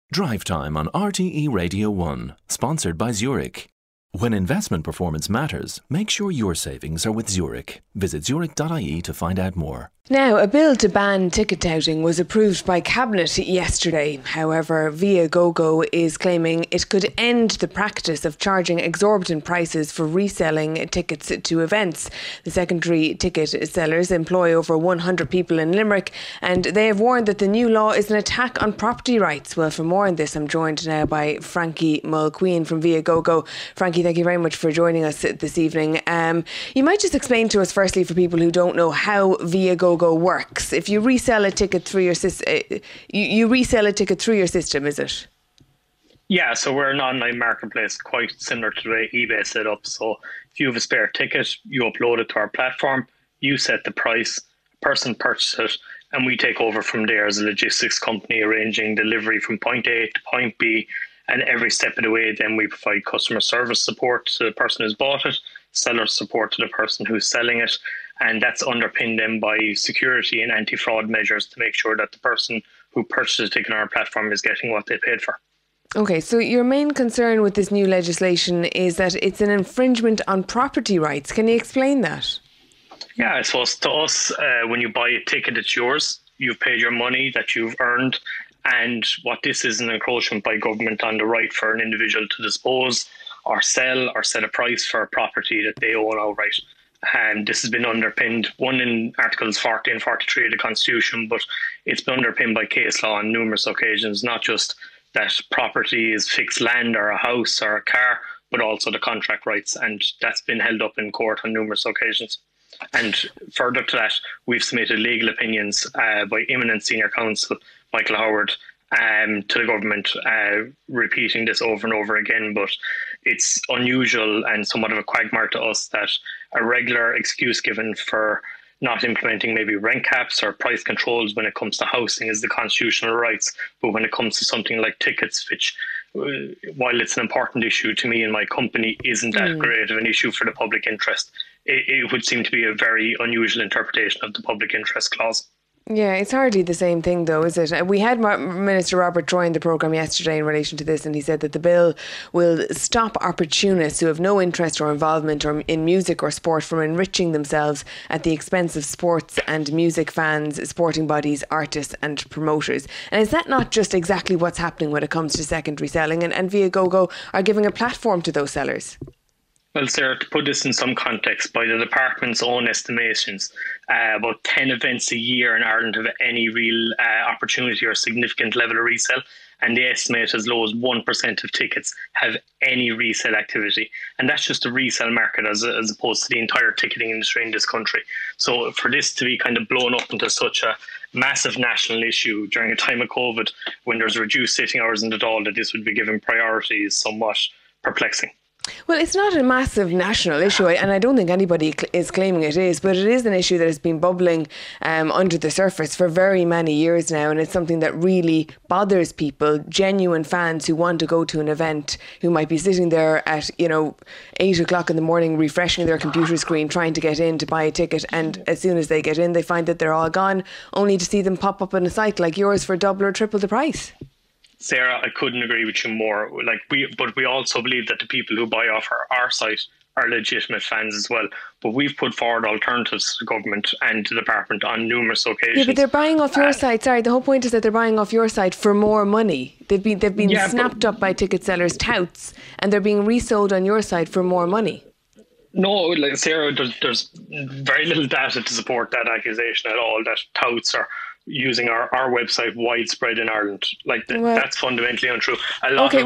Drive Time on RTE Radio 1, sponsored by Zurich. When investment performance matters, make sure your savings are with Zurich. Visit zurich.ie to find out more. Now, a bill to ban ticket touting was approved by Cabinet yesterday. However, Viagogo is claiming it could end the practice of charging exorbitant prices for reselling tickets to events. The secondary ticket sellers employ over 100 people in Limerick, and they have warned that the new law is an attack on property rights. Well, for more on this, I'm joined now by Frankie Mulqueen from Viagogo. Frankie, thank you very much for joining us this evening. You might just explain to us, firstly, for people who don't know, how Viagogo works. If you resell a ticket through your system, you resell a ticket through your system, is it? Yeah, so we're an online marketplace, quite similar to the way eBay set up. So if you have a spare ticket, you upload it to our platform, you set the price, a person purchases it, and we take over from there as a logistics company, arranging delivery from point A to point B. And every step of the way, then we provide customer service support to the person who's bought it, seller support to the person who's selling it. And that's underpinned then by security and anti-fraud measures to make sure that the person who purchased a ticket on our platform is getting what they paid for. Okay, so your main concern with this new legislation is that it's an infringement on property rights. Can you explain that? Yeah, I suppose to us, when you buy a ticket, it's yours. You've paid your money that you've earned. And what this is an encroachment by government on the right for an individual to dispose or sell or set a price for a property that they own outright. And this has been underpinned, one in Articles 40 and 43 of the Constitution, but it's been underpinned by case law on numerous occasions, not just that property is fixed land or a house or a car, but also the contract rights. And that's been held up in court on numerous occasions. And further to that, we've submitted legal opinions by eminent senior counsel Michael Howard to the government, repeating this over and over again. But it's unusual and somewhat of a quagmire to us that a regular excuse given for not implementing maybe rent caps or price controls when it comes to housing is the constitutional rights. But when it comes to something like tickets, which, while it's an important issue to me and my company, isn't that great of an issue for the public interest, it would seem to be a very unusual interpretation of the public interest clause. Yeah, it's hardly the same thing though, is it? We had Minister Robert Troy in the programme yesterday in relation to this, and he said that the bill will stop opportunists who have no interest or involvement in music or sport from enriching themselves at the expense of sports and music fans, sporting bodies, artists and promoters. And is that not just exactly what's happening when it comes to secondary selling? And Viagogo are giving a platform to those sellers. Well, Sarah, to put this in some context, by the department's own estimations, about 10 events a year in Ireland have any real opportunity or significant level of resale, and they estimate as low as 1% of tickets have any resale activity. And that's just the resale market as opposed to the entire ticketing industry in this country. So for this to be kind of blown up into such a massive national issue during a time of COVID, when there's reduced sitting hours in the Dáil, that this would be given priority is somewhat perplexing. Well, it's not a massive national issue, and I don't think anybody is claiming it is, but it is an issue that has been bubbling under the surface for very many years now, and it's something that really bothers people, genuine fans who want to go to an event, who might be sitting there at 8 o'clock in the morning refreshing their computer screen trying to get in to buy a ticket, and as soon as they get in they find that they're all gone, only to see them pop up on a site like yours for double or triple the price. Sarah, I couldn't agree with you more. But we also believe that the people who buy off our site are legitimate fans as well. But we've put forward alternatives to the government and to the department on numerous occasions. Yeah, but they're buying off your site. Sorry, the whole point is that they're buying off your site for more money. They've been snapped up by ticket sellers, touts, and they're being resold on your site for more money. No, Sarah, there's very little data to support that accusation at all, that touts are using our website widespread in Ireland. That's fundamentally untrue. Sorry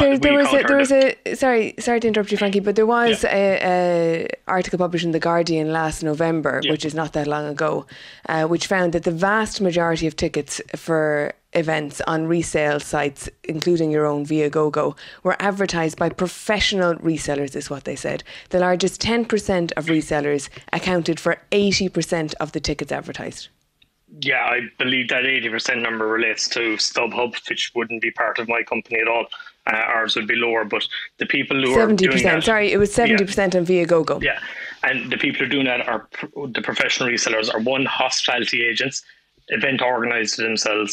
to interrupt you, Frankie, but there was a article published in The Guardian last November, which is not that long ago, which found that the vast majority of tickets for events on resale sites, including your own Viagogo, were advertised by professional resellers, is what they said. The largest 10% of resellers accounted for 80% of the tickets advertised. Yeah, I believe that 80% number relates to StubHub, which wouldn't be part of my company at all. Ours would be lower, but the people who 70%, are doing that... Sorry, it was 70% on Viagogo. Yeah, and the people who are doing that are the professional resellers, are one, hospitality agents, event organisers themselves,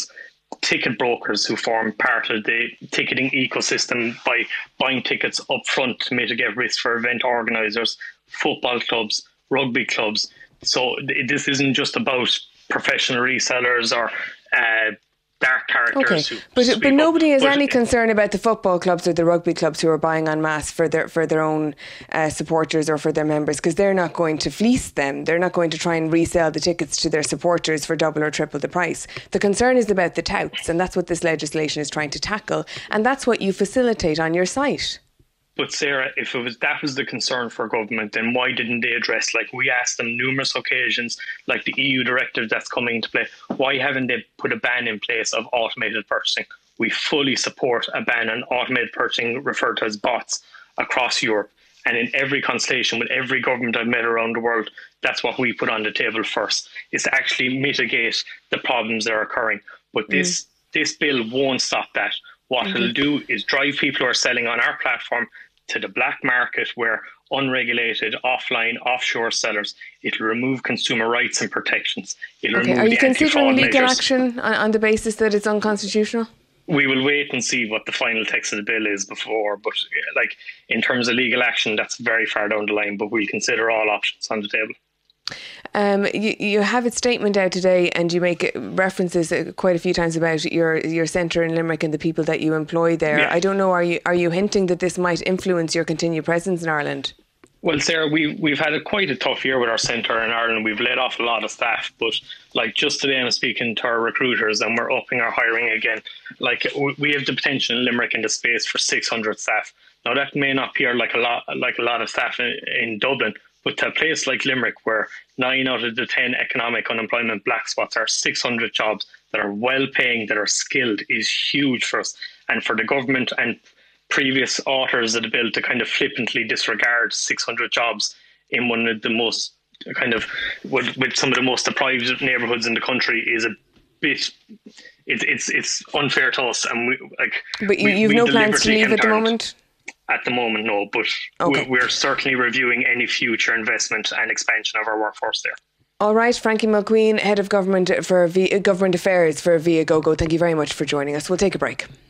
ticket brokers who form part of the ticketing ecosystem by buying tickets up front to mitigate risk for event organisers, football clubs, rugby clubs. So this isn't just about professional resellers or dark characters. Okay, but nobody has any concern about the football clubs or the rugby clubs who are buying en masse for their own supporters or for their members, because they're not going to fleece them. They're not going to try and resell the tickets to their supporters for double or triple the price. The concern is about the touts, and that's what this legislation is trying to tackle, and that's what you facilitate on your site. But Sarah, if that was the concern for government, then why didn't they address, like we asked them numerous occasions, like the EU directive that's coming into play, why haven't they put a ban in place of automated purchasing? We fully support a ban on automated purchasing, referred to as bots, across Europe. And in every consultation with every government I've met around the world, that's what we put on the table first, is to actually mitigate the problems that are occurring. But this bill won't stop that. What it'll do is drive people who are selling on our platform to the black market, where unregulated, offline, offshore sellers. It'll remove consumer rights and protections. Are you considering legal action on the basis that it's unconstitutional? We will wait and see what the final text of the bill is before. But like in terms of legal action, that's very far down the line. But we'll consider all options on the table. You have a statement out today, and you make references quite a few times about your centre in Limerick and the people that you employ there. Yeah. I don't know, are you hinting that this might influence your continued presence in Ireland? Well, Sarah, we've had quite a tough year with our centre in Ireland. We've laid off a lot of staff, but like just today I'm speaking to our recruiters and we're upping our hiring again. Like we have the potential in Limerick in the space for 600 staff. Now that may not appear like a lot of staff in Dublin, but to a place like Limerick, where 9 out of the 10 economic unemployment black spots are 600 jobs that are well paying, that are skilled, is huge for us. And for the government and previous authors of the bill to kind of flippantly disregard 600 jobs in one of the most kind of with some of the most deprived neighbourhoods in the country is a bit. It's unfair to us, and But you've no plans to leave at the moment. At the moment, no, but we're certainly reviewing any future investment and expansion of our workforce there. All right, Frankie Mulqueen, Head of Government Affairs for Viagogo. Thank you very much for joining us. We'll take a break.